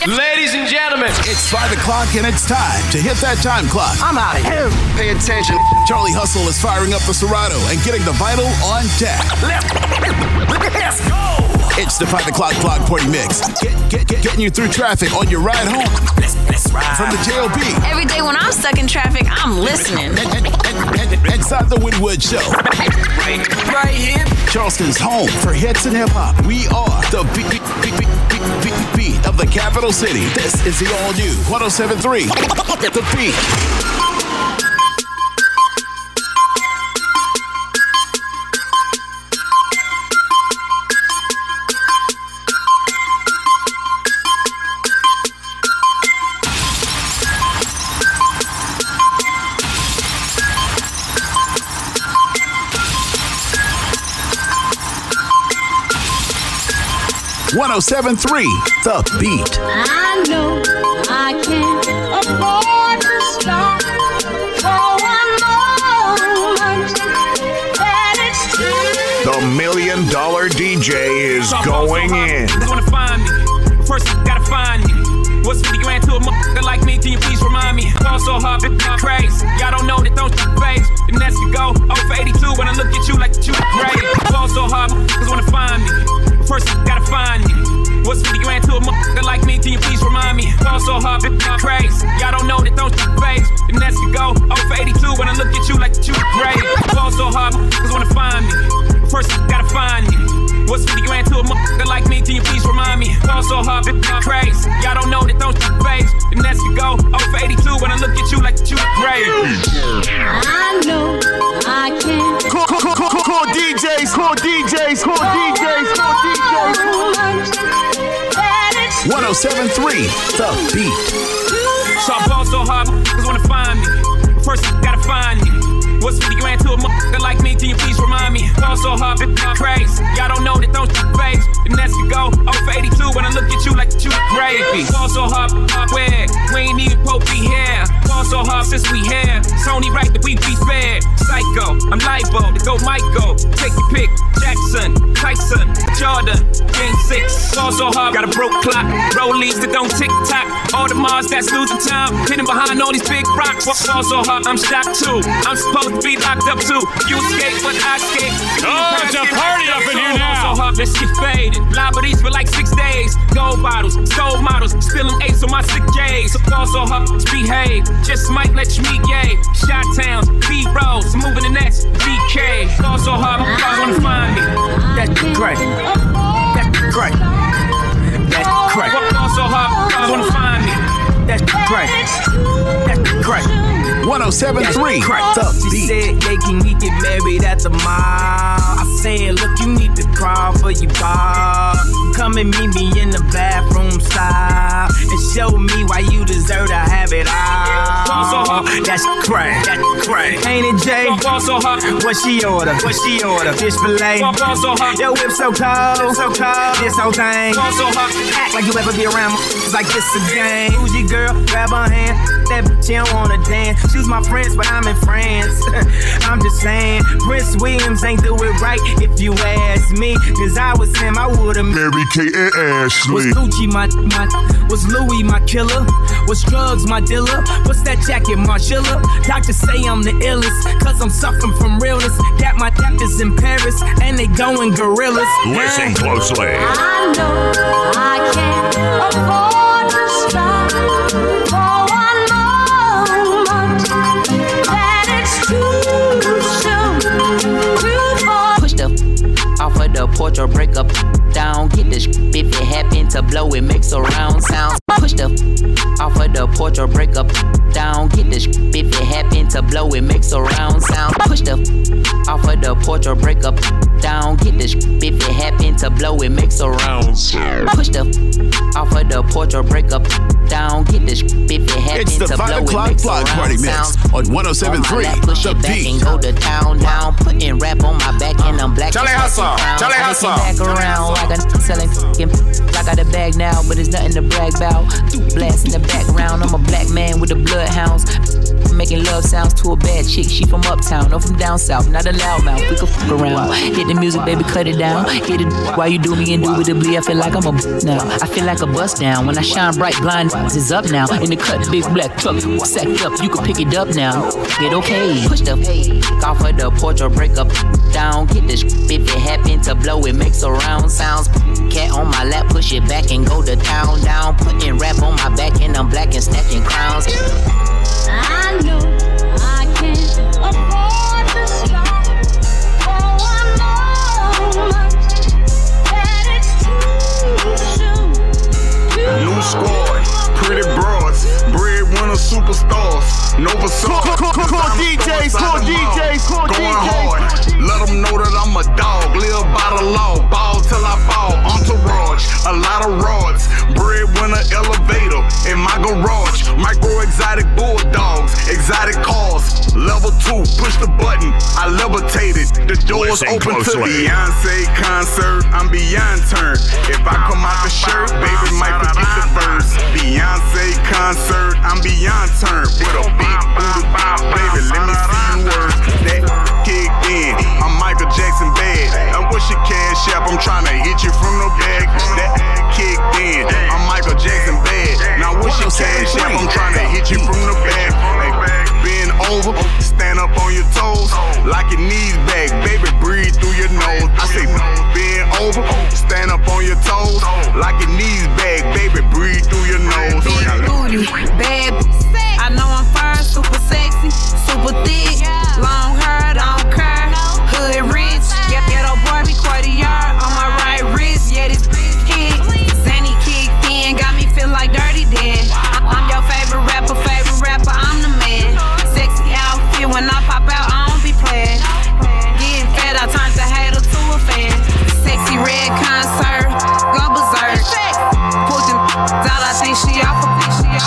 Ladies and gentlemen, it's 5 o'clock and it's time to hit that time clock. I'm out of here. Pay attention. Charlie Hustle is firing up the Serato and getting the Vital on deck. Let's go. It's the 5 o'clock Block Party Mix. Getting you through traffic on your ride home. Let's ride. From the JOB. Every day when I'm stuck in traffic, I'm listening. Inside the Woodwood Show. Right here. Charleston's home for hits and hip hop. We are the beat of the capital city. This is the all new 107.3. The Beat. The Beat. I know I can't afford to stop for one moment. That it's true. The $1 Million DJ is going in. They wanna find me. First, you gotta find me. What's 50 grand to a motherfucker like me? Can you please remind me? Fall so hard, I'm crazy. Y'all don't know that, don't you face. And that's to go. Over 82 when I look at you like you great. Fall so hard, cause wanna find me. First, you gotta find me. What's 50 grand to a motherfucker like me? Can you please remind me? Fall so hard, I'm crazy. Y'all don't know that, don't you face. And that's to go. Over 82 when I look at you like you great. Fall so hard, cause wanna find me. First, you gotta find me. What's 50 grand to a motherfucker like me? Can you please remind me? Fall so hard, I'm crazy. Y'all don't know that, don't you face. And that's to go. Over 82 when I look at you like you great. I know I can't. Call DJs. 107.3. The Beat. So I ball so hard, cause wanna find me. First, you gotta find me. What's 50 grand to a motherfucker like me? Can you please remind me? Fall so hard, I'm crazy. Y'all don't know that, don't you face. And that's to go. Over 82 when I look at you like you crazy. Fall so hard, where? We ain't even supposed to be here. Fall so hard since we here. It's only right that we be fair. Psycho, I'm libo to go Michael. Take your pick. Jackson, Tyson, Jordan, Game 6. Fall so hard, got a broke clock. Rollies that don't tick tock. All the Mars that's losing time. Hidden behind all these big rocks. Fall so hard, I'm shocked too. I'm supposed to be locked up too. You escape, but I escape. Oh, it's a party up in here now. So hard, let's get faded. Liberties for like 6 days. Gold bottles, gold models. Spilling ace on my sick J's. So fall so hard, behave. Just might let you meet yay. Shot towns, B-rolls. Moving the next BK. Fall so hard, I wanna find me. That's great. That's great. That's great. Fall so hard, I wanna find me. That's great. That's great. 107.3. The She Beat. said, yeah, can we get married at the mall? I said, look, you need to crawl for your bar. Come and meet me in the bathroom style and show me why you deserve to have it all. That's crack. That's crack. Ain't it, Jay? What she order? Fish fillet. Yo, whip so cold. This whole thing. Act like you ever be around. It's like this again. Who's your girl? Grab her hand. That bitch, she don't wanna dance. She's my friends, but I'm in France. I'm just saying, Prince Williams ain't do it right if you ask me. Cause I was him, I would've Mary Kate and Ashley. Was Gucci my was Louis my killer? Was drugs my dealer? What's that jacket, Margilla? Doctors say I'm the illest, cause I'm suffering from realness. Got my doctors in Paris, and they going gorillas. Listen closely. I know I can't afford to stop for one moment. That it's too soon to fall. Push the off of the porch or break up down. Get this if it happen to blow, it makes a round sound. Push the off of the porch or break up down. Get this if it happen to blow, it makes a round sound. Push the off of the porch or break up down. Get this if it happen to blow, it makes a round sound. Push the off of the porch or break up down. Get this if it happen It's the to 5 blow, it o'clock makes a Block Party round Mix sound. on 107.3. Push The it back Beat. and go to town down. Putting rap on my back and I'm black. Charlie Hustle. Charlie Hustle. Back around like I'm selling f***ing. I got a bag now, but it's nothing to brag about. Blast in the background. I'm a black man with the bloodhounds. Making love sounds to a bad chick. She from uptown, no from down south. Not a loudmouth. We can f*** around. Hit the music, baby, cut it down. Hit it while you do me indubitably. I feel like I'm a now. I feel like a bust down. When I shine bright, blind is up now. In the cut, big black truck, sacked up. You can pick it up now. Get okay. Push the off of the porch or break up down. Get this if it happen to blow, it makes a round sounds. Cat on my lap, push it back and go to town down. Putting rap on my back and I'm black and snatching crowns. I know I can't afford to stop for one moment. That it's too soon. New squad, pretty broads, breadwinner superstars. Nova Soul, Call DJs, call DJs, call going DJs. hard. Let them know that I'm a dog, live by the law, ball till I fall. Entourage, a lot of rods, breadwinner elevator in my garage. Micro exotic bulldogs, exotic cars. Level 2, push the button, I levitated. The doors Listen open to closely. Beyonce concert. I'm beyond turned. If I come out the shirt, baby might forget the verse. Beyonce concert, I'm beyond turned. With a big booty, baby, let me see you work. That kicked in, I'm Michael Jackson bad. And what's your cash app? I'm trying to hit you from the back. That kicked in, I'm Michael Jackson bad. Now what's your cash app? I'm trying to hit you from the back. Hey, bend over, stand up on your toes, like your knees back, baby, breathe through your nose. I say bend over, stand up on your toes, like your knees back, baby, breathe through your nose. Booty, bad. I know I'm fine, super sexy, super thick, long hair, don't care. Hood rich, ghetto Barbie, quarter yard on my right wrist. Yeah, this hit, Zanny kicked in, got me feel like Dirty Dan. I'm your favorite rapper, I'm the man. Sexy outfit when I pop out, I don't be playing. Getting fed, I turn the hater to a fan. Sexy red concert, go berserk. Pull them out, I think she off a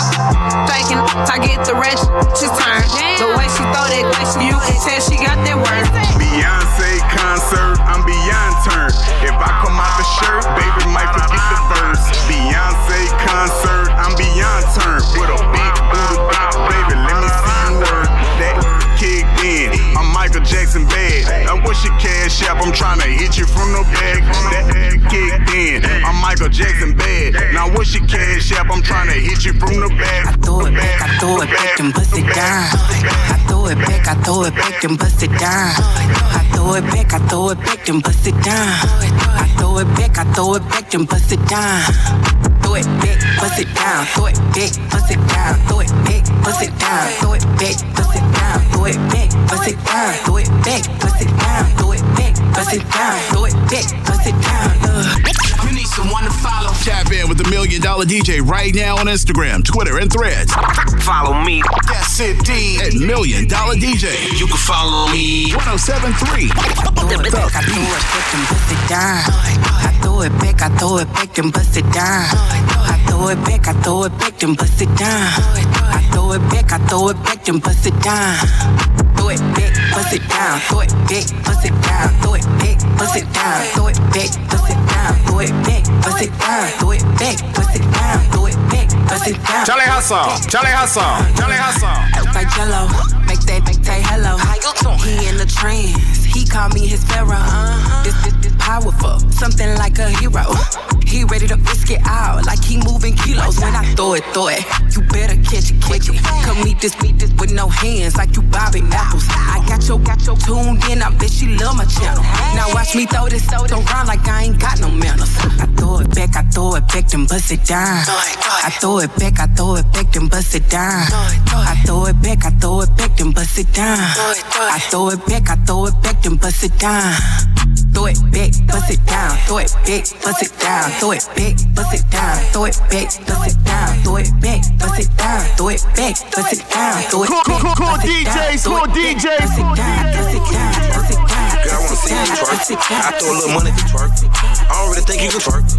faking, I get the rest, she's turned. The way she throw that, you can tell she got that word. Beyonce concert, I'm beyond turned. If I come out the shirt, baby might forget the verse. Beyonce concert, I'm beyond turned. With a big booty, baby, let me see you work. That kicked in, I'm Michael Jackson bad. And what's your cash app? I'm trying to hit you from the back. That kicked in, I'm Michael Jackson bad. Now what's your cash app? I'm trying to hit you from the back. I throw it back, I throw it back and bust it down. I throw it back, I throw it back and bust it down. I throw it back, I throw it back and bust it down. I throw it back, I throw it back and bust it down. Throw it back, bust it down. Throw it back, bust it down. Throw it back, bust it down. Throw it back, bust it down. Throw it back, bust it down. Throw it back, bust it down. Throw it back, bust it down. Throw it back, bust it down. You need someone to follow. Tap in with the $1 Million DJ right now on Instagram, Twitter, and Threads. Follow me. That's it, D. At $1 Million DJ. You can follow me. 107.3. Throw it back, I throw it back and bust it down. I throw it back, I throw it back and bust it down. I throw it back, I throw it back and bust it down. I throw it back, I throw it back and bust it down. Throw it back, bust it down. Throw it back, bust it down. Throw it back, bust it down. Throw it back, bust it down. Throw it back, bust it down. Throw it back, bust it down. Throw it back, bust it down. Charlie Hustle, Charlie Hustle, Charlie Hustle. Like Jello, make that say hello. He in the trance, he call me his pharaoh. This powerful, something like a hero. He ready to risk it out, like he moving kilos. When I throw it, you better catch it. Come meet this with no hands, like you bobbing apples. I got your tuned in, I bet she love my channel. Now watch me throw this around like I ain't got no manners. I throw it back, then bust it down. I throw it back, then bust it down. I throw it back, then bust it down. I throw it back, then bust it down. Throw it back, bust it down. Throw it back, bust it down. Throw it back, bust it down. Throw it back, bust it down. Throw it back, bust it down. Throw it back, bust it down. Throw it back, Call DJs, call DJs. bust it down, bust it down, bust it down. Girl, I wanna see you twerk. I throw a little money to twerk. I don't really think you can twerk.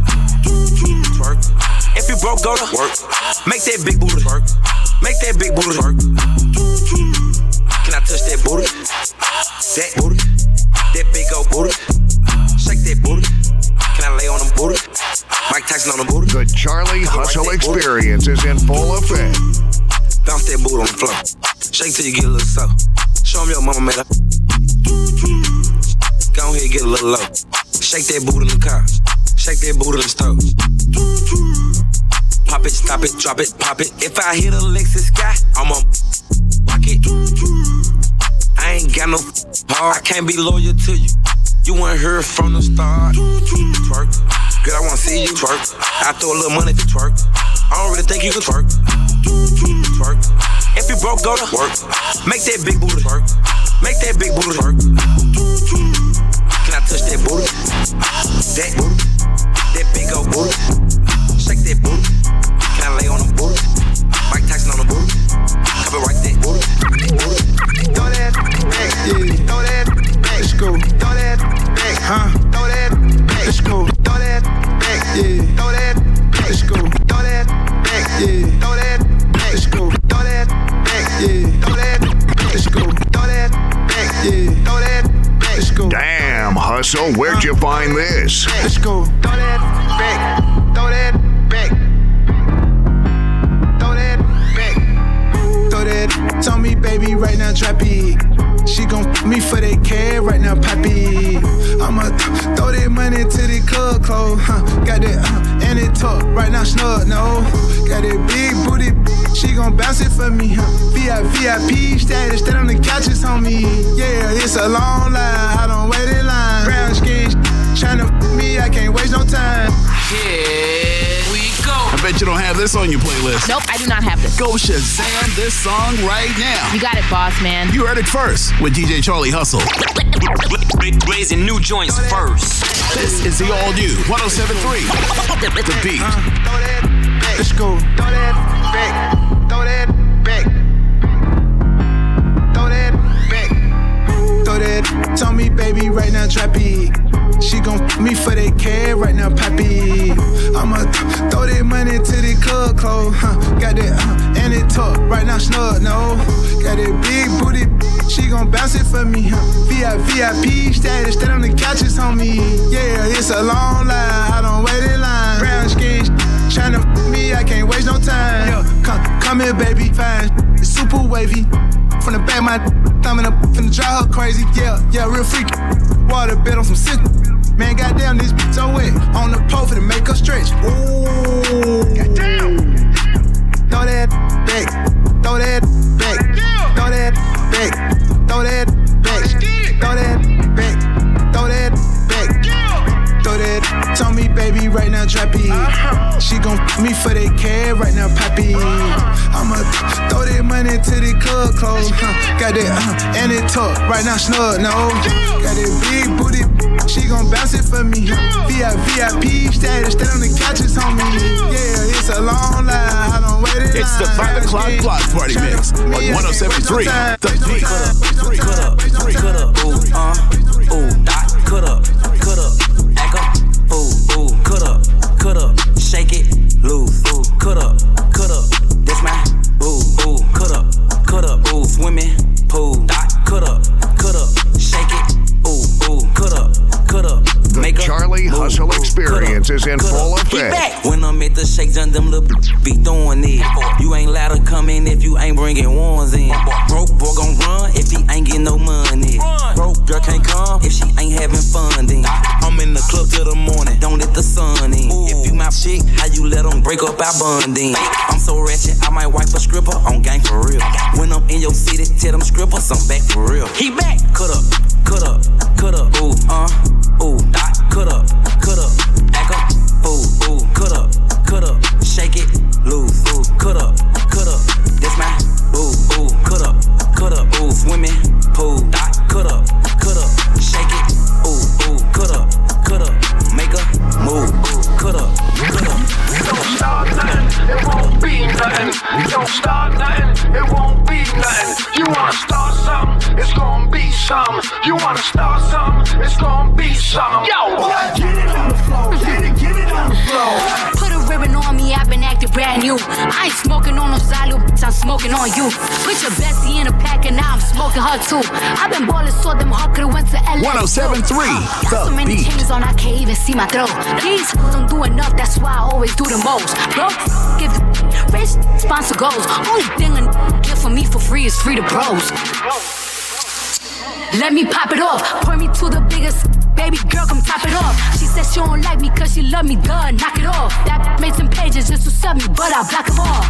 Twerk. If you broke, go to work. Make that big booty twerk. Make that big booty twerk. Can I touch that booty? That booty. That big old booty. Shake that booty. Can I lay on them booty? Mike Tyson on the booty. The Charlie Hustle experience is in full effect. Bounce that booty on the floor. Shake till you get a little soft. Show me your mama made her. Go ahead, get a little low. Shake that booty in the car. Shake that booty in the stove. Pop it, stop it, drop it, pop it. If I hit a Lexus sky, I'ma rock it. I ain't got no heart, I can't be loyal to you. You weren't here from the start. Twerk, girl, I wanna see you twerk. I throw a little money to twerk. I don't really think you can twerk. Twerk. If you broke, go to work. Make that big booty twerk. Make that big booty twerk. Can I touch that booty? That booty. That big old booty. Shake that booty. Can I lay on the booty? Mike Tyson on the booty. Copyright that booty. Throw that back, yeah. Throw that back. Let's go. Throw that back, huh? Throw that back. Let's go. Throw that back, yeah. Throw that back. Let's go. Throw that back, yeah. Throw that back. Let's go. Throw that back, yeah. Throw that back. Let's go. Throw that back, yeah. Throw that back. Let's go. Damn, Hustle, where'd you find this? Let's go. Throw that back. Throw that back. Throw that back. Throw that. Tell me, baby, right now, drop it. She gon' f me for that cash right now, poppy. I'ma throw that money to the club clothes, got that, and it tuck right now, snug, no. Got that big booty, she gon' bounce it for me, VIP status, that on the couches, homie. Yeah, it's a long line, I don't wait in line. Brown skin, tryna f me, I can't waste no time. Here we go. I bet you don't have this on your playlist. Nope, I do not have this. Go Shazam this song right now. You got it, boss man. You heard it first with DJ Charlie Hustle. Blazing new joints first. This is the all-new 107.3 The Beat. Throw that back. Let's go. Throw that back. Throw that back. Throw that back. Throw that. Tell me, baby, right now, drop it. She gon' f me for that cash right now, poppy. I'ma throw that money to the club clothes, got that, and it tuck right now, snug, no. Got that big booty, she gon' bounce it for me, VIP status, that on the couches, homie. Yeah, it's a long line, I don't wait in line. Brown skin, tryna f me, I can't waste no time. Yeah, come here, baby, fine, it's super wavy. From the back, my thumb up, finna drive her crazy. Yeah, real freaky. Water bed on some sick. Man, goddamn, this bitch so wet. On the pole for to make her stretch. Ooh, goddamn. Throw that back. Throw that back. Throw that back. Throw that back. Throw that back. Throw that back. Throw that. Tell me, baby, right now, drop it. She gon' f me for that cash right now, poppy. I'ma throw that money to the club clothes, got that, and it tuck right now, snug, no. Got that big booty, she gon' bounce it for me. VIP status, that on the couches, homie. Yeah, it's a long line, I don't wait in line. It's the 5 o'clock block party mix on 107.3 The Beat. Cut up, ooh, dot, cut up, act up, ooh, cut up, shake it, loose, ooh, cut up, that's my, ooh, cut up, ooh, swimming pool, dot, cut up, shake it, ooh, cut up, The Charlie Hustle experience is in full effect. When I'm at the shake, done them little be throwing it. You ain't allowed to come in if you ain't bringing ones in. Broke boy gon' run if he ain't getting no money. Broke girl can't come if she ain't having fun then. I'm in the club till the morning, don't let the sun in. If you my chick, how you let them break up our bonding? I'm so ratchet, I might wipe a stripper on gang for real. When I'm in your city, tell them strippers I'm back for real. He back, cut up, ooh, dot, cut up, act up, ooh, cut up, shake it, loose, ooh, cut up, that's my, ooh, cut up, ooh, swimming pool, dot, cut up, shake it, ooh, cut up, make a move, cut up. Don't start nothing, it won't be nothing. Don't start nothing, it won't be nothing. You wanna start something, it's gonna be something. You wanna start something, it's gonna be something. Yo, get it on the floor, get it on the floor. Put a ribbon on me, I've been acting brand new. I ain't smoking on no Zalo, bitch, I'm smoking on you. Put your bestie in a pack and now I'm smoking her too. I've been ballin' so them hard could've went to LA. 107.3 Got so many chains on, I can't even see my throat. These don't do enough, that's why I always do the most. Bro, give the rich sponsor goals. Only thing a get for me for free is free to bros. let me pop it off. Point me to the biggest, baby girl, come top it off. She said she don't like me cause she love me, duh, knock it off. That made some pages just to sub me, but I block them all.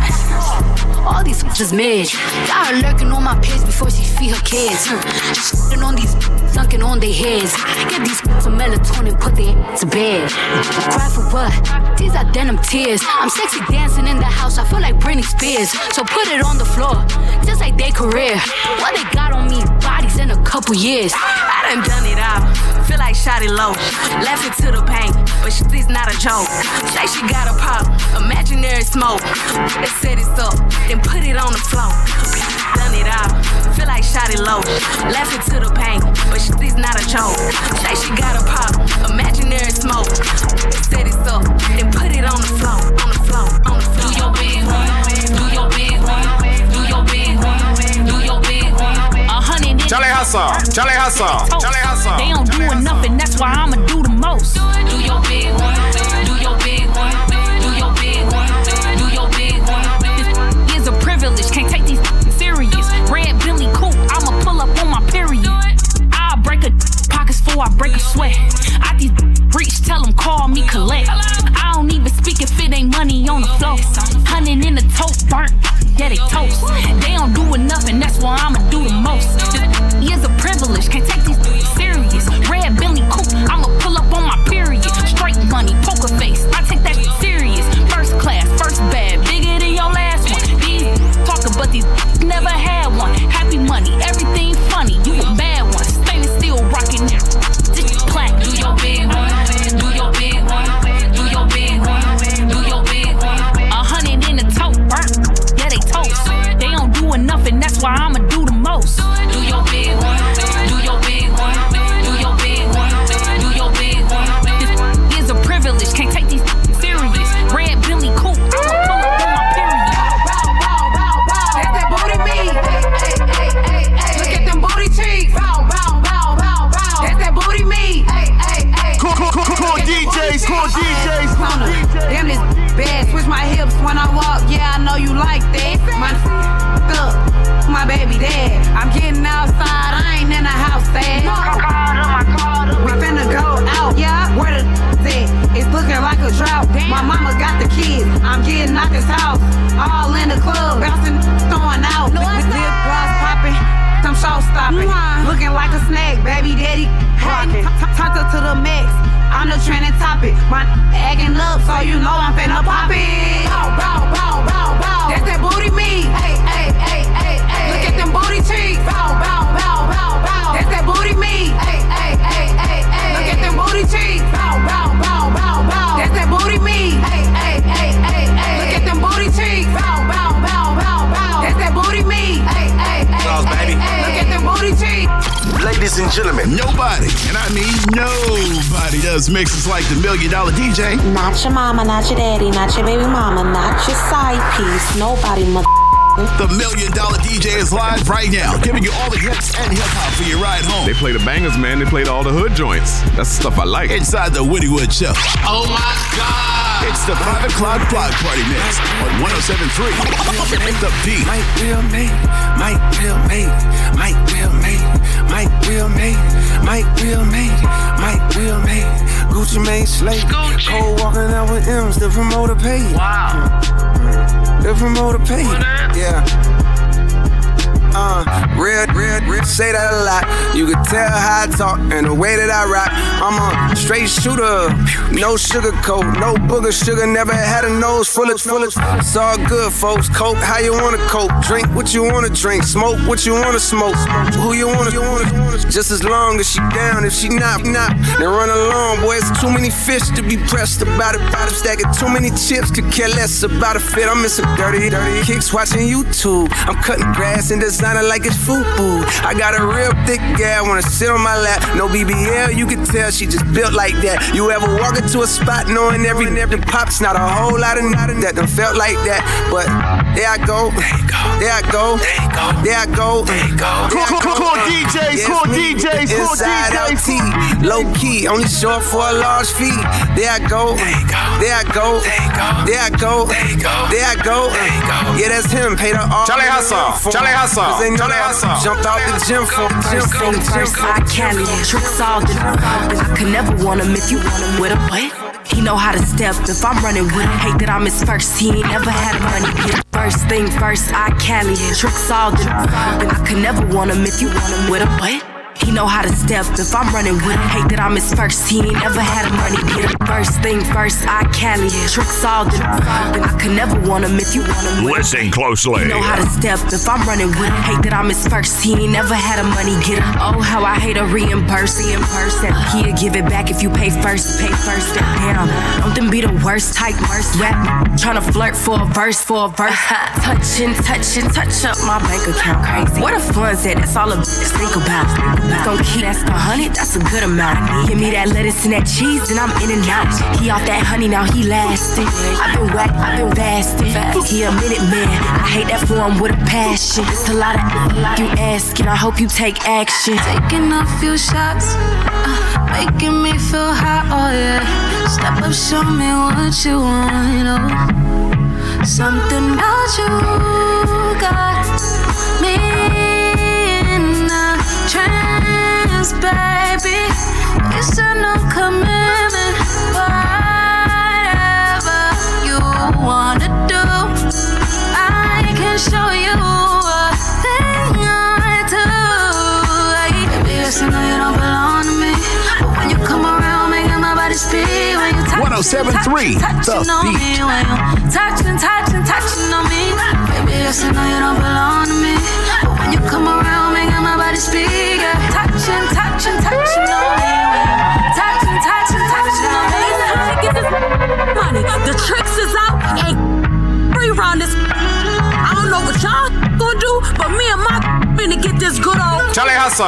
All these just mid. Got her lurking on my page before she feed her kids. Shitting on these, sunken on their heads. Get these some melatonin, put their to bed. Cry for what? These are denim tears. I'm sexy dancing in the house, I feel like Britney Spears. So put it on the floor, just like their career. What they got on me, bodies in a couple years. I done it out, feel like shot it low. Left it to the paint, but she's not a joke. Say she got a pop, imaginary smoke. They set it up, then put it on the floor. Done it out, feel like shot it low. Left it to the paint, but she's not a joke. Say she got a pop, imaginary smoke. Set it up, then put it on the floor, on the floor, on the floor. Do your big one, do your big one, do your big one, do your big one. 100 Charlie Hustle, Charlie Hustle, Charlie Hustle. They don't do enough, and that's why I'ma do the most. Do your big one, do your big one, do your big one, do your big one. This is a privilege, can't take these serious. Red Billy coupe, I'ma pull up on my period. I'll break a pockets before I break a sweat. I these reach, tell them call me collect. I don't even speak if it ain't money on the floor. 100 in the tote, burnt, yeah they toast. They don't do enough, and that's why I'ma do the most. This is a privilege, can't take these serious. Red Billy coupe, I'ma pull up on my period. Straight money, poker face, I take that serious. First class, first bad, bigger than your last one. These talking, but these never had one. Happy money, everything funny, you a bad one. Stainless steel rocking now. This is plaque. Do your big one, do your big one, do your big one, do your big one. 100 in the tote, burnt, yeah they toast. They don't do enough, and that's why I'ma do the most. Do your big one, do your big one, do your big one, do your big one. This is a privilege, can't take these serious. Red Billy coupe, I'ma pull up on my period. That's that booty meat. Look at them booty cheeks. That's that booty meat. Cool DJs, cool DJs. Damn this bad, switch my hips when I walk. Yeah, I know you like that. My baby dad. I'm getting outside, I ain't in the house sad. We finna go out, yeah. Where the at? It's looking like a drought. My mama got the kids, I'm getting out this house. All in the club, bouncing, throwing out. Lip gloss popping, some show stopping. Looking like a snack, baby daddy rocking. Turned up to the max, I'm the trending topic. My acting up, so you know I'm finna pop it. Bow, bow, bow, bow, bow. That's that booty meat. Look at them booty cheeks. Bow, bow, bow, bow, bow. That's that booty meat. Look at them booty cheeks. Bow, bow, bow, bow, bow. That's that booty meat. Look at them booty cheeks. Bow, bow, bow, bow, bow. That's that booty meat. Look at them booty cheeks. Ladies and gentlemen, nobody, and I mean nobody, does mixes like the $1 Million DJ. Not your mama, not your daddy, not your baby mama, not your side piece. Nobody, The $1 Million DJ is live right now, giving you all the hits and hip-hop for your ride home. They play the bangers, man. They played all the hood joints. That's the stuff I like. Inside the Woody Wood Show. Oh my God! It's the 5 o'clock block party mix on 107.3. The Beat. Mike Will made, Mike Will made, Mike Will made, Mike Will made, Mike Will made, Mike Will made. Gucci Mane slate. Cole walking out with M's. The promoter paid. Wow. The promoter paid. Yeah. Red, say that a lot. You can tell how I talk and the way that I rock. I'm a straight shooter, no sugar coat, no booger sugar. Never had a nose full of. It's all good, folks. Coke, how you wanna cope? Drink what you wanna drink, smoke what you wanna smoke. Who you wanna. Just as long as she down, if she not, then run along, boy. It's too many fish to be pressed about it. Bottom stacking too many chips, could care less about a fit. I'm in some dirty kicks watching YouTube. I'm cutting grass and designing like it's food. I got a real thick gal, wanna sit on my lap. No BBL, you can tell she just built like that. You ever walk into a spot knowing every pop's not a whole lot of that done felt like that. But there I go, there I go, there I go, Cool DJs, cool DJs, cool Inside out DJs. T, low key, only show up for a large fee. There I go, there I go, there I go, there I go. Yeah, that's him, pay the all. Charlie Hustle, Charlie Hustle. Ain't none of us jumped out the gym for First, I can't tricks all the I could never want him if you want him with a what? He know how to step if I'm running with him. Hate that I'm his first, he ain't never had money. First thing first, I can't tricks all the I could never want him if you want him with a what? He know how to step if I'm running with him. Hate that I'm his first, he ain't never had money. First thing first, I can't tricks all the I could never want him if you want him with him. Listen closely. He know how to step if I'm running with him. Hate that I'm his first, he ain't never had a money getter. Oh, how I hate a reimburse. That he'll give it back if you pay first. Damn, don't them be the worst type rap. Tryna flirt for a verse. Touch up my bank account. Crazy. What a fun's that? That's all a bitch think about. Gon' keep that's 100, that's a good amount. Give me that lettuce and that cheese, and I'm in and out. He off that honey, now he lasting. I've been whacked, I've been fasting. He a minute man, I hate that form with a passion. It's a lot of you asking, I hope you take action. Taking a few shots, making me feel hot, oh yeah. Step up, show me what you want, you know. Something about you got me in a trance, baby. You said no commitment, whatever you wanna do, I can show you a thing I do. Baby, yes, I know you don't belong to me, but when you come around, making my body speak. When you touch 107.3 The Beat. Touching on me. Baby, yes, I know you don't belong to me, but when you come around, making my body speak. Touching on me. Touching on me. Get this money. The tricks is out. Ain't rerun this. I don't know what y'all gonna do, but me and my finna get this good old Charlie Hustle.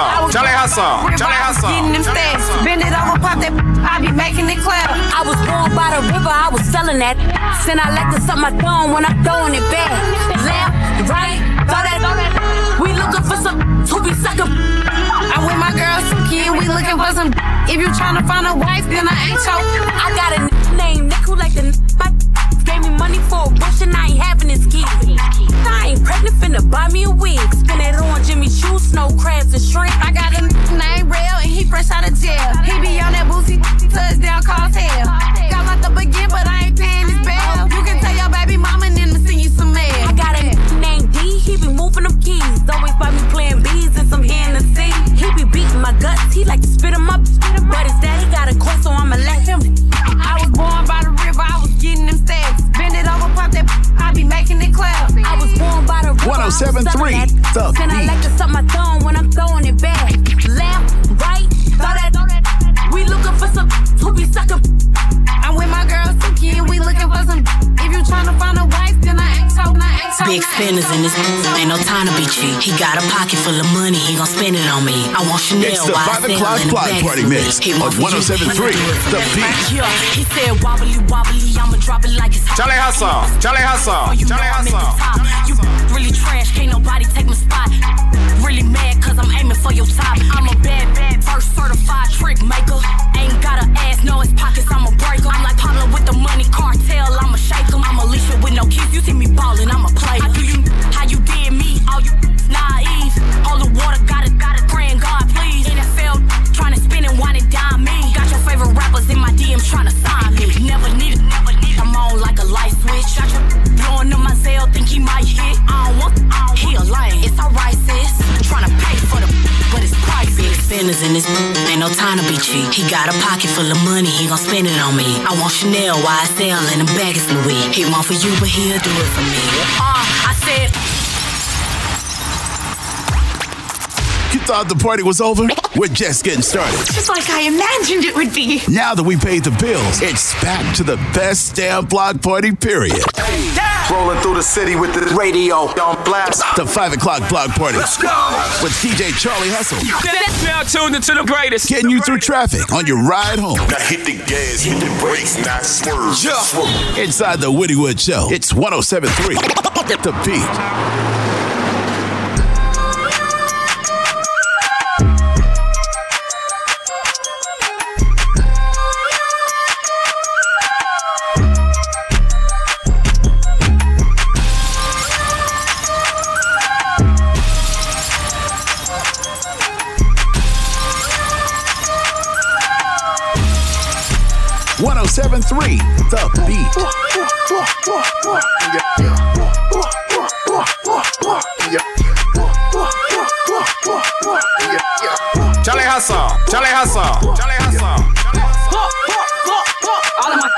Getting them stacks. Bend it over, pop that. I be making it clap. I was born by the river, I was selling that. Then I like to suck my thumb when I'm throwing it back. Left, right, throw that. We looking for some to be sucking. I'm with my girl Suki and we looking for some. If you tryna find a wife, then I ain't so. I got a name, Nick who like the my gave me money for a bush and I ain't having this kid. I ain't pregnant, finna buy me a wig. Spin it on Jimmy Choo, snow crabs and shrimp. I got a name real and he fresh out of jail. He be on that boozy touchdown, cause hell. Got about to begin, but I ain't paying his bail. You can tell your baby mama and then send you some mail. I got a name D, he be moving them keys. Always by me playing bees and some Hennessy. He be beating my guts, he like to spit him up. But his daddy got a course, so I'ma let him. I was born by the river, I was getting them stacks. Bend it over, pop that, I be making it clap. I was born by the river, 107.3 The Beat. I like to suck my thumb when I'm throwing it back. Left, right, throw that. We looking for some to be sucking. I'm with my girl Suki and we looking for some. If you tryna find a wife, then I ain't so. Big spenders in this ain't no time to be cheap. He got a pocket full of money, he gon' spend it on me. I want Chanel. It's the 5 o'clock block party mix on 107.3 The Beat. He said wobbly, I'ma drop it like it's hot. Charlie Hustle. You really trash, can't nobody take my spot. Really mad cause I'm aiming for your top. I'm a bad, first certified trick maker. Ain't got a ass, no his pockets, I'm a breaker. I'm like Pablo with the money cartel, I'ma shake him. I'm Alicia with no kiss, you see me ballin', I'ma play. I do you how you did me, all you naive. All the water, got it, praying God please. NFL tryna spin and wine and dime me. Got your favorite rappers in my DMs tryna sign me. Never need it, I'm on like a light switch. Got your blowing up my Zell, think he might hit. I don't want, he a lion, it's alright sis. Tryna pay for the, but it's pricey. Big spenders in this, ain't no time to be cheap. He got a pocket full of money, he gon' spend it on me. I want Chanel, YSL, and a bag of Louis. He want for you, but he'll do it for me. I said. You thought the party was over? We're just getting started. Just like I imagined it would be. Now that we paid the bills, it's back to the best damn block party, period. Rolling through the city with the radio on blast. The 5 o'clock block party. Let's go! With DJ Charlie Hustle. Now tuned into the greatest. Getting you through traffic on your ride home. Now hit the gas, hit the brakes, not swerve. Inside the Woody Wood Show, it's 107.3 The Beat. 107.3 The Beat. Charlie Hustle, Charlie Hustle, Charlie Hustle. All of my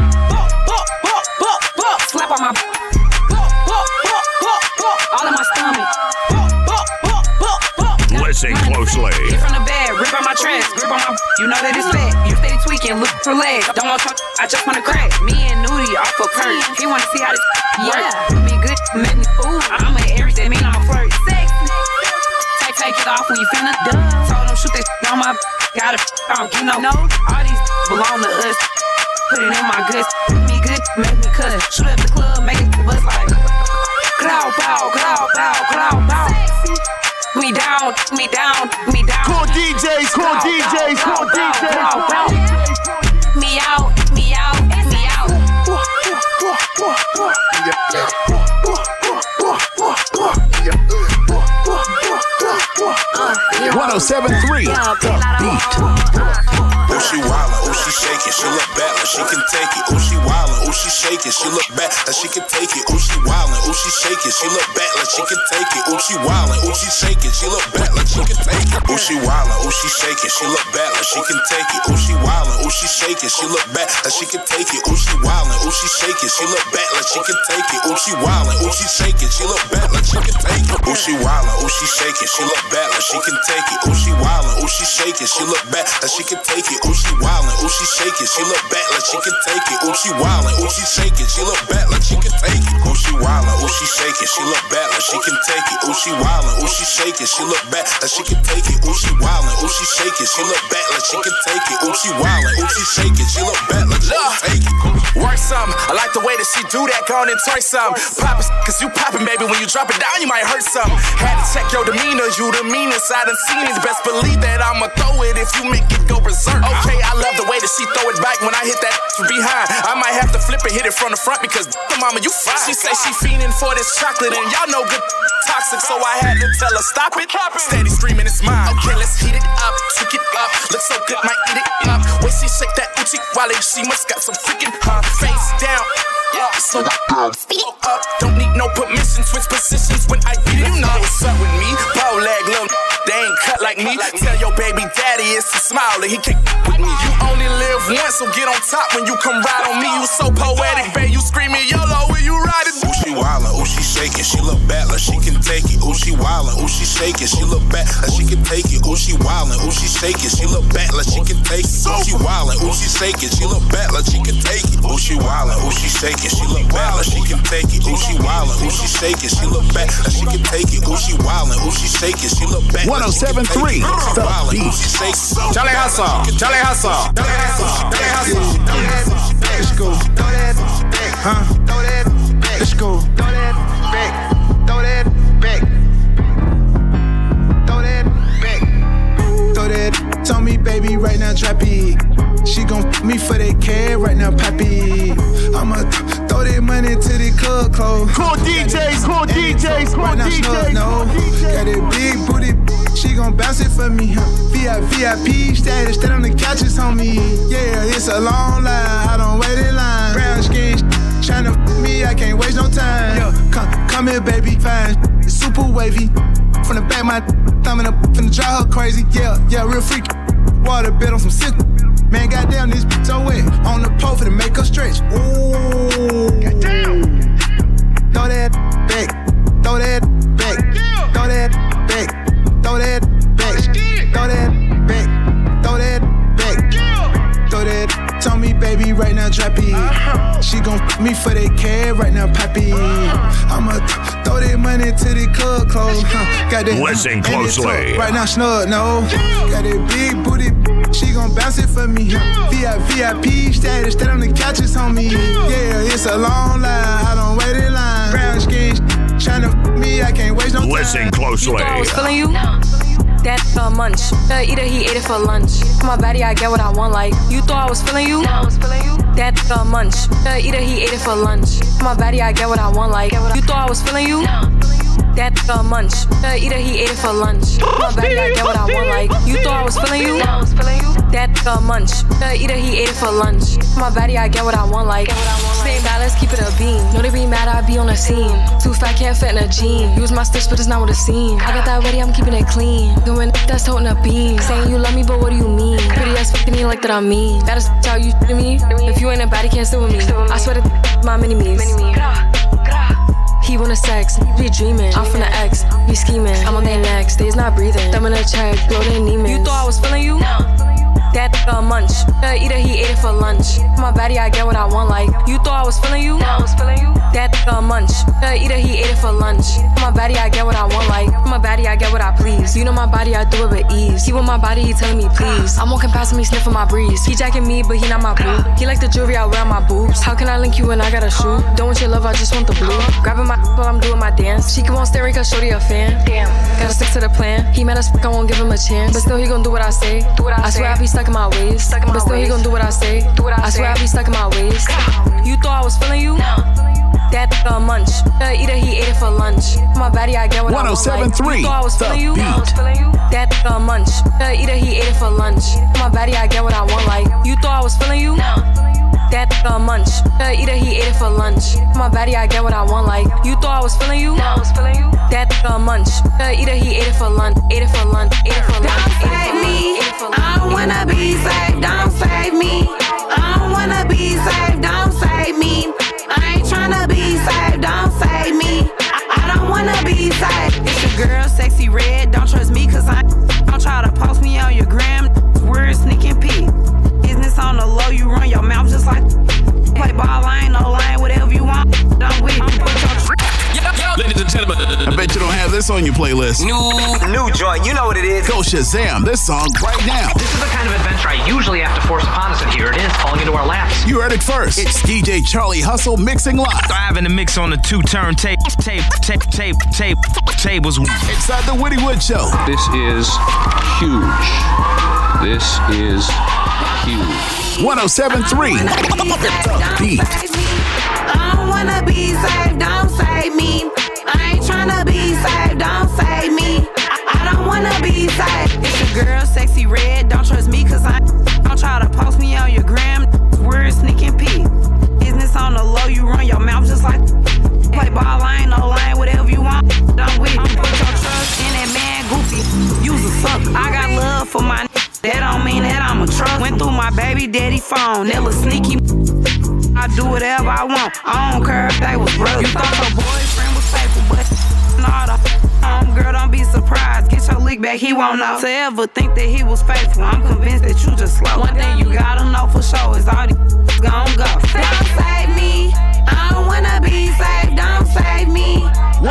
slap on my all in my stomach. Listen closely. Get from the bed, rip on my trash, grip on my. You know that it's fat. You stay tweaking, look for legs. Don't want to. I just wanna crack. Me and Nudie off of Kurt. He wanna see how this works. Be good, make me ooh. I'm a Aries, that mean I'm a flirt. Sexy. Take it off when you finna done. Told them shoot that on my. Gotta. I don't get no. All these belong to us. Put it in my guts. Me good, make me cuss. Shoot up the club, make it buzz like. Growl, bow, growl, bow, growl, bow. Me down, me down, me down. Call DJs, call DJs, call DJs. Me out, me out, me out. 107.3 The Beat. Oh, she wildin', oh, she shaking, she look back like she can take it. Oh, she wildin', oh, she shaking, she look back like she can take it. Oh, she wildin', oh, she shaking, she look back like she can take it. Oh, she wildin', oh, she shaking, she look back like she can take it. Oh, she wildin', oh, she shaking, she look back like she can take it. Oh, she wildin', oh, she shaking, she look back like she can take it. Oh, she wildin', oh, she shaking, she look back like she can take it. Oh, she wildin', oh, she shaking, she look back like she can take it. Oh, she wildin', oh, she shaking, she look back like she can take it. Oh, she wildin', oh, she shaking, she look back like she can take it. Oh, she wildin', oh, she shaking, she look back like she can take it. Oh, she wildin', oh, she shaking, she look back like she can take it. Oh, she wildin', oh, she shaking, she look back like she can take it. Oh, she wildin', oh, she shaking, she look back like she can take it. Oh, she wildin', oh, she shaking, she look back like she can take it. Oh, she wildin', oh, she shaking, she look back like she can take it. Work some, I like the way that she do that, go on and twerk some. Pop it, cause you poppin', baby, when you drop it down, you might hurt some. Had to check your demeanor, you the meanest I done seen it. Best believe that I'ma throw it if you make it go berserk. Okay, I love the way that she throw it back when I hit that from behind. I might have to flip it, hit it from the front because mama, you fine. She say she fiendin' for this chocolate and y'all know good toxic, so I had to tell her stop it. Steady screaming, it's mine. Okay, let's heat it up, tweak it up. Looks so good, might eat it up. When she shake that Uchi Wale, she must got some freaking face down. So speed up, don't need no permission. Switch positions when I get it. You know what's up with me. Bow leg, little they ain't cut like me. Tell your baby daddy it's a smile that he can't with me. You only live once, so get on top when you come ride on me. You so poetic, babe. You screaming YOLO when you riding. Oh, she wildin', oh, she shaking, she look back like she can take it. Oh, she wildin', oh, she shaking, she look back like she can take it. Oh, she wildin', oh, she shaking, she look back like she can take it. Oh, she wildin', oh, she shaking, she look back like she can take it. Oh, she wildin', oh, she shaking, she look back like she can take it. Oh, she wildin', oh, she shaking, she look back like she can take it. Oh, she wildin', oh, she shaking, she look back. 107.3 The Beat. Charlie Hustle, Charlie Hustle, Charlie Hustle, Charlie Hustle. Let's go. Throw that back, huh? Throw that back. Let's go. Throw that back. Throw that back. Throw that back. Throw that on me, baby, right now, drop it. She gon' f me for that cash right now, papi. I'ma throw that money to the club close. Call DJs, call DJs, call DJs. No, got that big booty. She gon' bounce it for me. VIP status, stand on the couches, homie. Yeah, it's a long line. I don't wait in line. Brown skin, tryna f me. I can't waste no time. Yeah, come here, baby. Fine, it's super wavy. From the back, my thumb in the finna drive her crazy. Yeah, real freaky. Water bit on some sick. Man, goddamn, this bitch so wet. On the pole for to make her stretch. Ooh, goddamn. Throw that back. Throw that back. Throw that back. Throw that back. Throw that back. Throw that back. Throw that on me, baby, right now, drop it. She gon' f me for that cash right now, papi. I'ma throw that money to the club close. Got that. Listen closely. Right now, snug, no. Got that big booty. She gon' bounce it for me. VIP status, stand on the couches, homie. Yeah, it's a long line. I don't wait in line. Brown skin, tryna f me. I can't waste no time. Listen closely. You thought I was feeling you? That munch. Either he ate it for lunch. My body, I get what I want. Like you thought I was feeling you? That a munch. Either he ate it for lunch. My baddie, I get what I want, like. You thought I was feeling you? That a munch. Either he ate it for lunch. My baddie, I get what I want, like. You thought I was feeling you? That a munch. Either he ate it for lunch. My baddie, I get what I want, like. Same balance, keep it a beam. No, they be mad, I be on the scene. Too fat, can't fit in a jean. Use my stitch, but it's not what it seems. I got that ready, I'm keeping it clean. Doing that's holding a beam. Saying you love me, but what do you mean? Pretty ass fucking me like that I mean. That is how you to me. If you ain't a baddie, can't sit with me. I swear to my mini-me's. He wanna sex, be dreaming. I'm from the X, be scheming. I'm on their necks, they's not breathing. Thumb in a check, blow their Neiman. You thought I was feeling you? That a munch. Either he ate it for lunch. My baddie, I get what I want, like. You thought I was feeling you? That a munch. Either he ate it for lunch. My baddie, I get what I want, like. My baddie, I get what I please. You know my body, I do it with ease. He want my body, he telling me please. I'm walking past him, he sniffing my breeze. He jacking me, but he not my boo. He like the jewelry I wear on my boobs. How can I link you when I got a shoe? Don't want your love, I just want the blue. Grabbing my while I'm doing my dance. She keep on staring cause shorty a fan. Damn, gotta stick to the plan. He mad as fuck, I won't give him a chance. But still he gon' do what I say. I swear I be stuck in my ways. But still he gon' do what I say. I swear I be stuck in my ways. You thought I was feeling you? That a munch. Either he ate it for lunch. My baddie, I get what I want, like. You thought I was feeling you? That a munch. Either he ate it for lunch. My baddie, I get what I want, like. You thought I was feeling you? That a munch. Either he ate it for lunch. My baddie, I get what I want, like. You thought I was feeling you? That a munch. Either he ate it for lunch. Ate it for lunch. Ate it for lunch. Don't save me. I don't wanna be saved. Don't save me. I don't wanna be saved. Don't save me. I ain't tryna be saved. Don't save me. I don't wanna be saved. It's your girl, Sexy Red. Don't trust me, cause I don't try to post me on your gram. We're sneaking peek. Business on the low, you run your mouth just like play ball, I ain't no lane, whatever you want. Don't with me. Ladies and gentlemen, I bet you don't have this on your playlist. New joint, you know what it is. Go Shazam this song right now. This is the kind of adventure I usually have to force upon us, and here it is, falling into our laps. You heard it first. It's DJ Charlie Hustle mixing live. Driving the mix on the two tables. Inside the Woody Wood Show. This is huge. This is huge. 107.3 The Beat. I don't wanna be saved, don't save me. I ain't tryna be saved, don't save me. I don't wanna be saved. It's your girl, Sexy Red. Don't trust me, cause I don't try to post me on your gram. We're sneaking peek. Business on the low, you run your mouth just like play ball, I ain't no lane, whatever you want. Don't with me. Put your trust in that man, goofy. Use a suck. I got love for my that don't mean that I'm a trust. Went through my baby daddy phone, that little sneaky. I do whatever I want. I don't care if they was brothers. You thought your boyfriend was faithful, but nah, the girl, don't be surprised. Get your lick back, he won't know. To ever think that he was faithful, I'm convinced that you just slow. One thing you gotta know for sure is all these gon' go. Don't save me. I don't wanna be saved. Don't save me.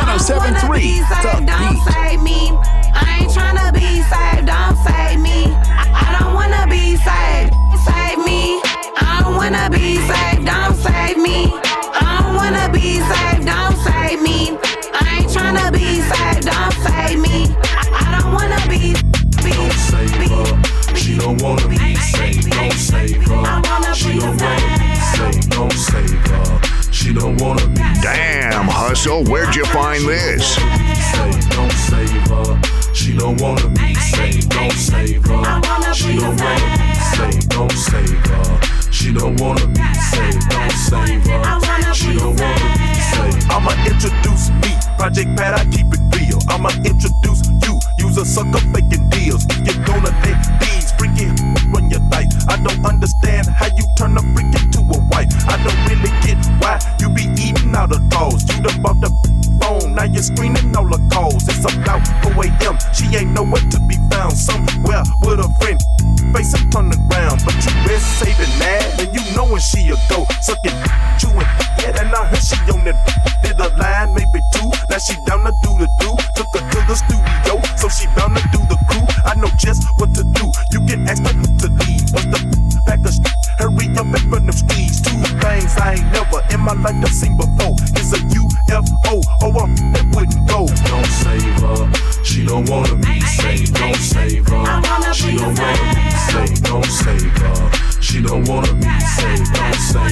107.3 The Don't Beat. save me. I ain't tryna be saved. Don't save me. I don't wanna be saved. Save me. I don't wanna be saved. Don't save me. I don't wanna be saved. Don't save me. I ain't tryna be saved. Don't save me. I don't wanna be. Don't save her. She don't wanna be saved. Don't save her. She don't wanna be saved. Don't save her. She don't wanna be saved. Damn, Hustle, where'd you find this? Don't save her. She don't wanna be saved. Don't save her. She don't wanna be saved. Don't save her. She don't wanna be saved. Don't save her. She don't wanna be saved. I'ma introduce me, Project Pat, I keep it real. I'ma introduce you, use a sucker faking deals. If you're gonna take these freaky run your dice. I don't understand how you turn a freak into a wife. I don't really get why you be eating out of calls. You done bought the phone, now you're screening all the calls. It's about 4 a.m. She ain't nowhere to be found. Somewhere with a friend, face him turn the ground. But you best save it now, and you know when she'll go sucking, chewing. Yeah, then I heard she on that. Did a line, maybe 2. Now she down to do the do. Took her to the studio, so she bound to do the crew. I know just what to do. You can ask her to leave. What's the back of hurry up and run them skis. 2 things I ain't never in my life done seen before. It's a UFO, that wouldn't go. Don't save her. She don't wanna be saved. Don't save her. She don't wanna be saved. Don't save her. She don't wanna be saved. Don't save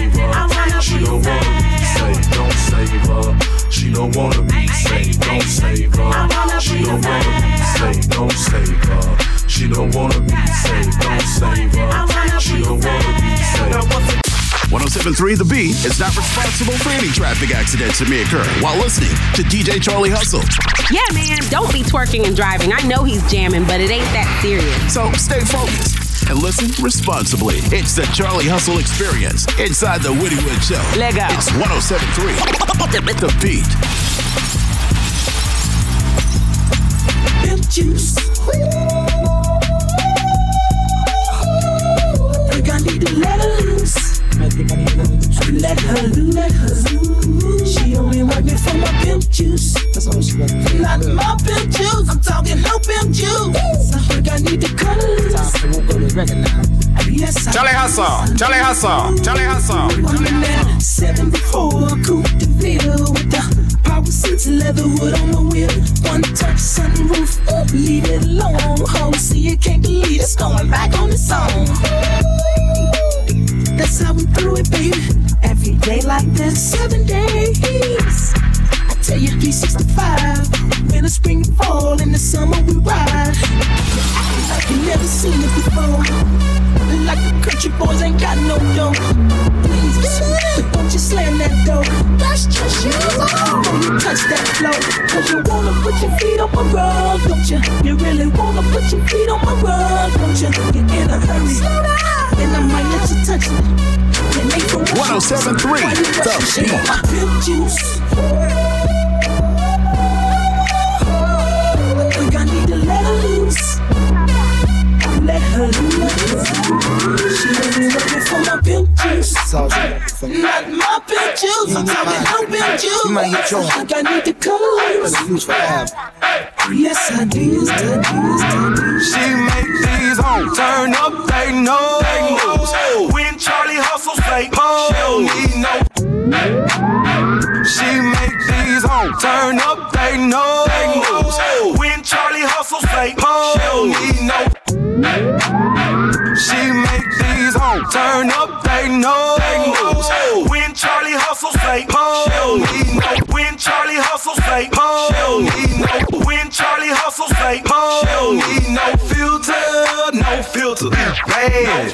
don't wanna be saved, don't save her. She don't wanna be saved, don't save her. She don't wanna be saved, don't save her. She don't wanna be saved. 107.3 The Beat is not responsible for any traffic accidents that may occur while listening to DJ Charlie Hustle. Yeah, man, don't be twerking and driving. I know he's jamming, but it ain't that serious. So stay focused and listen responsibly. It's the Charlie Hustle experience inside the Woody Wood Show. Let go. It's 107.3 The Beat. Pimp juice. I think I need to let her loose. Let her loose. She only want me for my pimp juice. That's all she wants. Not my pimp juice. I'm talking her pimp juice. I think I need to cut her loose. Yes, Charlie Hustle, Charlie Hustle, Charlie Hustle. 74 Coupe de Ville with the power seats, leather wood on the wheel. One touch sunroof, leave it alone. Home, see it, can't delete. It's going back on the song. That's how we threw it, baby. Every day like this, 7 days. I tell you, 365. Winter, spring, fall, in the summer we ride. Like you never seen it before. Like the country boys ain't got no dough. Please, but don't you slam that door. That's just you. Don't you touch that floor. Cause you wanna put your feet on my rug, don't you? You really wanna put your feet on my rug, don't you? You're in a hurry. Slow down. And I might let you touch me. 107.3 The Beat. My pimp juice. I think I need to let her loose. Let her loose. She only working for my pimp juice. Not my pimp juice. I'm talking her pimp juice. I think I need to cut her loose. Yes, I did. She make these hoes turn up they nose. When Charlie Hustle say pose, she don't need no. She make these hoes turn up they nose. When Charlie Hustle say pose, she don't need no. She make these hoes turn up they nose. When Charlie Hustle say pose, she don't need no. When Charlie Hustle say pose, she don't need no. When Charlie Hustle say pose, she don't need no filter, no filter. Bad.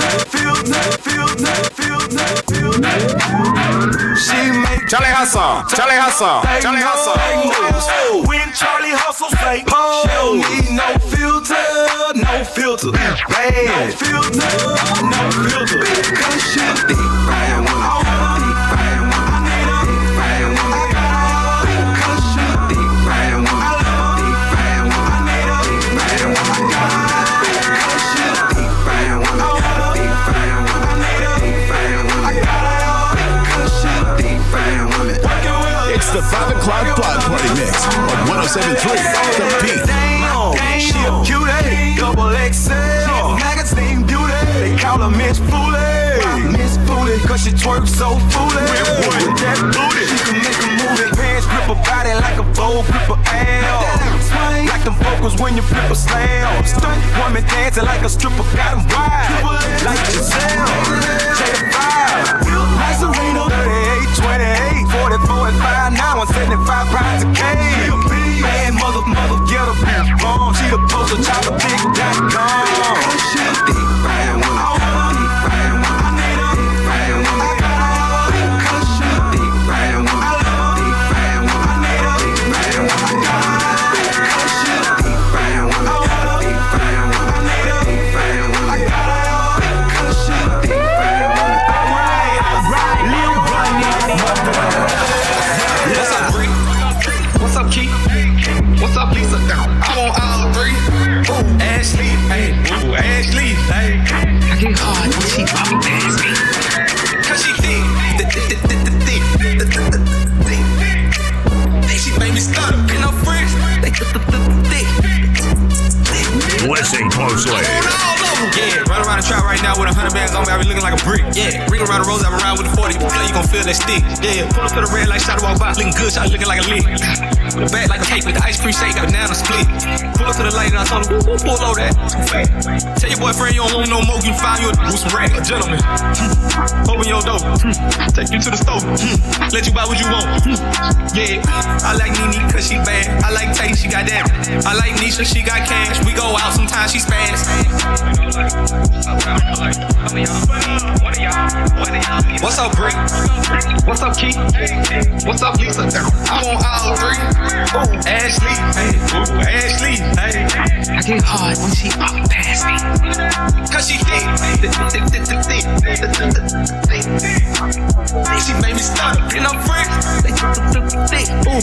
She make Charlie Hustle, Charlie Hustle, Charlie Hustle. When Charlie Hustle say pose, she don't need no filter, no filter. Bad. No filter. Because she a big fine woman. Big fine woman. Big fine woman. Because she a big fine woman. Big fine woman. Big fine woman. Because she a big fine woman. Big fine woman. Big fine woman. Because she a big fine woman. It's the 5 o'clock block party mix on 107.3 The Beat. She a cutie, double XL, magazine beauty. They call her Miss Foolie. Miss Foolie, cause she twerks so foolie. With that booty, she can make a movie. Pants grip her body like a bowl grip her ass. Like them vocals when you flip a slam. Stunt woman dancing like a stripper, got them wild. Like Giselle, J5. Like Serena, 38, 28, 44 and 5, now I'm 75 pounds of cane. Man, mother, get a bitch bomb. She the poster child of big.com. She a big fine woman. Big fine woman. Big fine woman. Because she a big fine woman. Big fine woman. Big fine woman. Because she a big fine woman. Big fine woman. Big fine woman. Because she a big fine woman. Alright, Lil Bunny. What's up, Bree? What's up, right now with 100 bands on me, I be looking like a brick. Yeah, ring around the rose, I ride with a 40. You gon' feel that stick. Yeah, pull up to the red light, shot walk by. Looking good, shot looking like a lick. With a bag like a cake with the ice cream shake, got banana split. Pull up to the light and I told him, pull over that. Tell your boyfriend you don't want no more, you can find you a some rag. A gentleman. Open your door. Take you to the store. Let you buy what you want. Yeah, I like Nene cause she bad. I like Tay, she got that. I like Nisha, she got cash. We go out sometimes, she spaz. What's up, Bree? What's up, Keith? What's up, Lisa? I want all three. Ooh, Ashley. Hey. Ooh, Ashley. Hey. I get hard when she up past me. Cause she thick. She made me stop and I'm free. Ooh.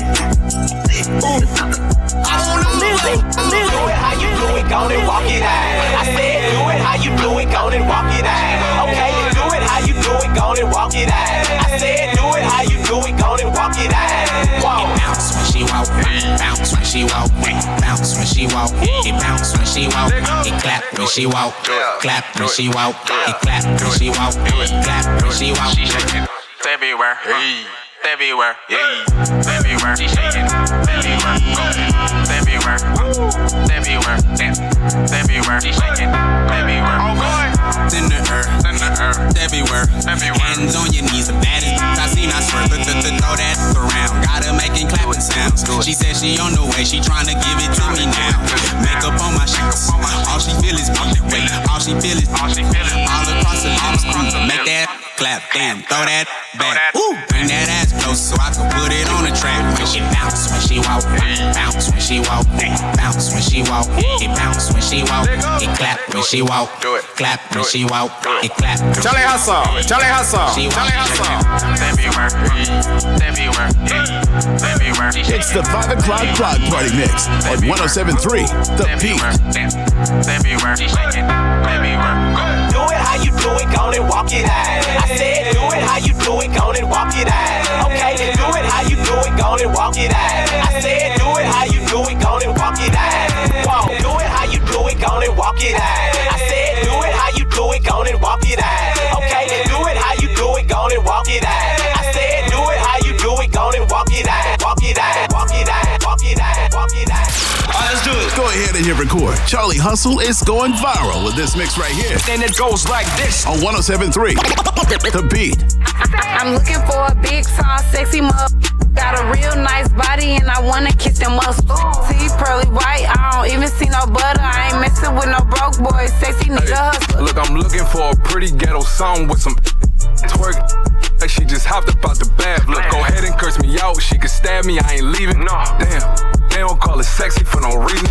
I wanna live. Do it how you do it, go and walk it out. I said do it how you do it, go and walk it out. Okay, do it how you do it, go and walk it out. I said do it how you do it, go and walk it out. Whoa. It bounce when she walk, bounce when she walk, bounce when she walk, it bounce when she walk, it clap when she walk, clap when she walk, it clap when she walk, clap when she walk. She shaking everywhere, everywhere, everywhere. She shaking everywhere, everywhere, everywhere, everywhere. She shaking everywhere. Oh boy. In the earth, everywhere. Hands on your knees, the baddest I seen. I swear, throw that around. Got her making clapping sounds. She said she on the way, she tryna give it to me now. Makeup on my sheets, all she feel is me. Wait, all she feel is all across the make that clap, damn, throw that back. Ooh, bring that ass close so I can put it on the track. When she bounce, when she walk, bounce when she walk, bounce when she walk, it bounce when she walk, it clap when she walk, clap when she walk, it clap. Charlie Hustle, Charlie Hustle, Charlie Hustle. Everywhere, everywhere, everywhere. It's the 5 o'clock block party mix on 107.3 The Beat. Everywhere, she shaking everywhere. Do it how you do it, go and walk it out. I said do it how you do it, go and walk it out. Okay, then do it how you do it, go and walk it out. I said do it how you do it, go and walk it out. Whoa, do it how you do it, go and walk it out. I said do it how you do it, go and walk it out. Okay, then do it how you do it, go and walk it out. I said do it how you do it, go and walk it out. Walk it out, walk it out, walk it out, walk it out. Alright, let's do it. Go ahead and hit record. Charlie Hustle is going viral with this mix right here. And it goes like this. On 107.3 The Beat. I'm looking for a big, tall, sexy mug. Got a real nice body and I wanna kiss them muscles. Teeth pearly white, I don't even see no butter. I ain't messing with no broke boys. Sexy nigga hustler. Look, I'm looking for a pretty ghetto song with some twerk. Like she just hopped up out the bath. Look, go ahead and curse me out. She could stab me, I ain't leaving. No, damn, they don't call it sexy for no reason.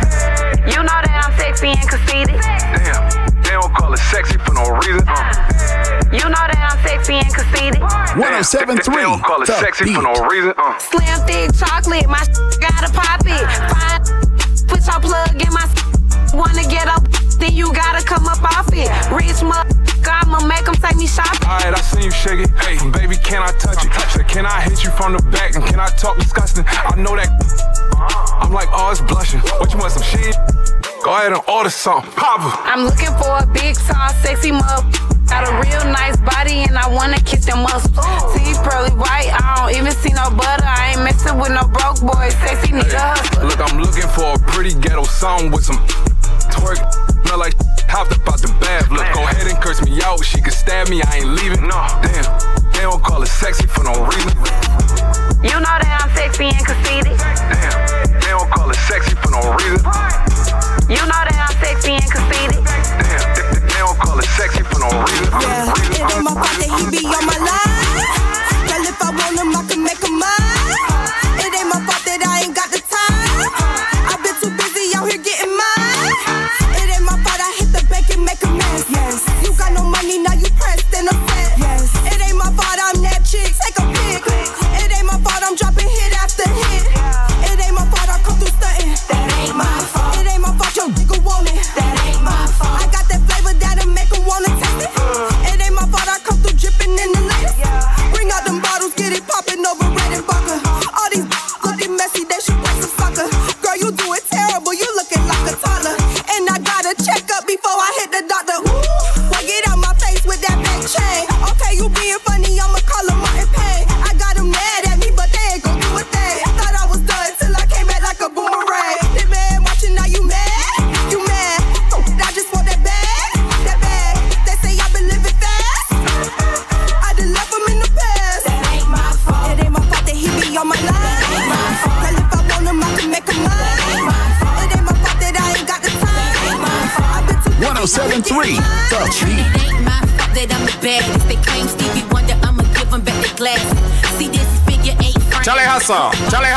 You know that I'm sexy and conceited. Damn, they don't call it sexy for no reason. You know that I'm sexy and conceited. 107.3 They don't call it The sexy Beat. for no reason. Slim thick chocolate, my gotta pop it. Fine, put your plug in my wanna get up, then you gotta come up off it. Rich I'ma make them take me shopping. Alright, I seen you shake it. Hey, baby, can I touch it? Say, can I hit you from the back? And can I talk disgusting? I know that. I'm like, oh, it's blushing. What you want, some shit? Go ahead and order something. Papa. I'm looking for a big, tall, sexy mug. Got a real nice body and I wanna kiss them muscles. Teeth pearly white, I don't even see no butter. I ain't messing with no broke boys. Sexy nigga hustler. Look, I'm looking for a pretty ghetto song with some twerk. Smell like hopped up out the bath. Look, go ahead and curse me out. She could stab me, I ain't leaving. No, damn, they don't call it sexy for no reason. You know that I'm sexy and conceited. Damn, they don't call it sexy for no reason. You know that I'm sexy and conceited. Damn, they don't call it sexy for no reason. Yeah, it ain't my fault that he be on my line. Girl, if I want him, I can make him mine. It ain't my fault that I ain't got the time. I've been too busy out here getting mine. It ain't my fault I hit the bank and make a mess. Yes, you got no money, now you pressed and upset. Yes, it ain't my fault I'm that chick. Take a pic. It ain't my fault I'm dropping hit after hit. 107.3 The Beat. It ain't my fault that I'm the baddest. They claim Stevie Wonder, I'ma give them back their glasses. See this figure 8 frames. Charlie Hustle.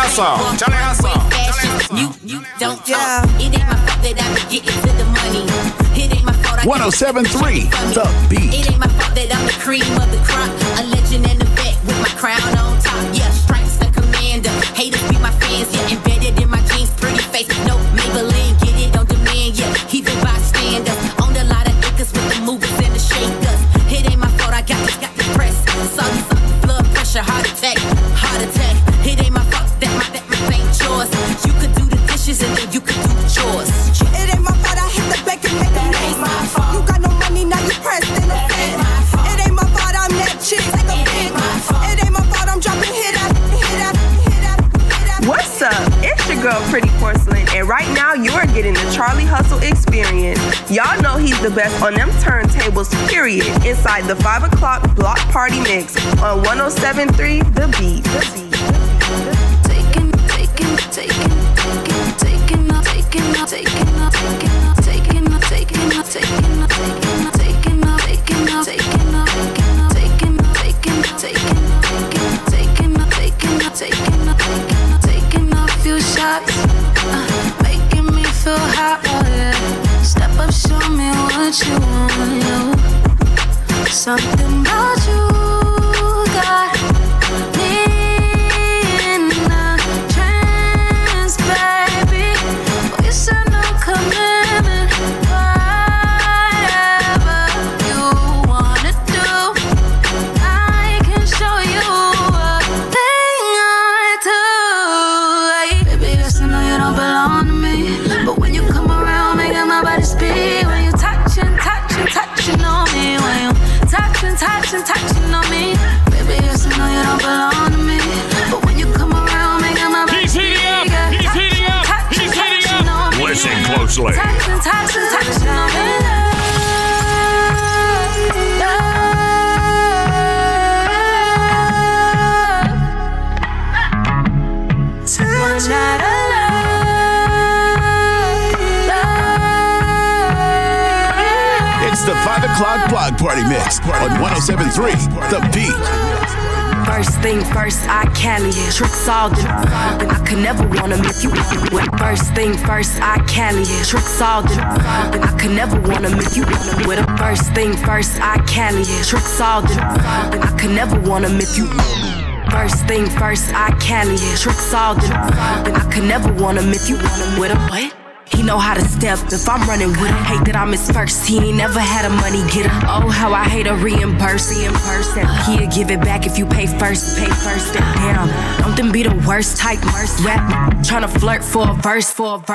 You don't talk. It ain't my fault that I'm getting to the money. It ain't my fault. 107.3 The Beat. It ain't my fault that I'm the cream of the crop. A legend and a vet with my crown on top. Yeah, stripes the commander. Haters be my fans. Yeah, embedded in my jeans, pretty face. No Maybelline, get it on demand. Yeah, even bystanders. Owned a lot of acres with the movers and the shakers. It ain't my fault. I got this press. Saw you blood pressure, heart attack. It ain't my fault that my ain't yours. You could do the dishes and then you could do the chores. It ain't my fault I hit the back and make it ain't my fault. You got no money, now you pressed in the fit. It ain't my fault I'm that chick. Take a pic. It ain't my fault I'm dropping hit up. What's up? It's your girl Pretty Porcelain, and right now you are getting the Charlie Hustle experience. Y'all know he's the best on them turntables, period, inside the 5 o'clock block party mix on 107.3 The Beat. Few shots, making me feel hot, oh yeah. Step up, show me what you want, something about you got me in a trance, baby. We said no commitment, whatever you wanna do, I can show you a thing or two. Baby, yes, I know you don't belong to me, but when you come around, making my body speak. When you touching on me, when you touching on me. Baby, yes, I know you don't belong to me, but when you come around, making my body speak. He's heating up. Listen closely. Touching on me. It's the 5 o'clock block party mix on 107.3 The Beat. First thing first, I Cali it. Tricks all the I could never wanna make you with. First thing first, I Cali it. Tricks all the I could never wanna make you with. First thing first, I Cali it. Tricks all the I could never wanna make you. First thing first, I Cali it. Tricks all the I could never wanna make you with a what? He know how to step if I'm running with him. Hate that I'm his first, he ain't never had a money getter. Oh, how I hate a reimburse. He'll give it back if you pay first. Damn, don't them be the worst type rap. Tryna flirt for a verse.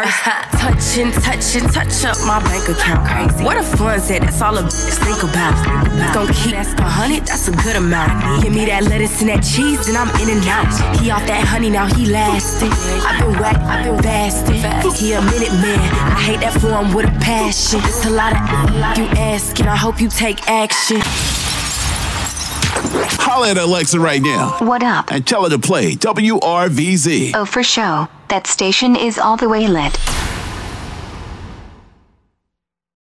Touch up my bank account. Crazy. Where the funds at? That's all a bitch think about. Gon' keep 100, that's a good amount. Give me that lettuce and that cheese and I'm in and out. He off that honey, now he lasting. I've been whack, I've been fasting. He a minute man, I hate that form with a passion. It's a lot of you asking, I hope you take action. Holla at Alexa right now. What up? And tell her to play WRVZ. Oh, for show. That station is all the way lit.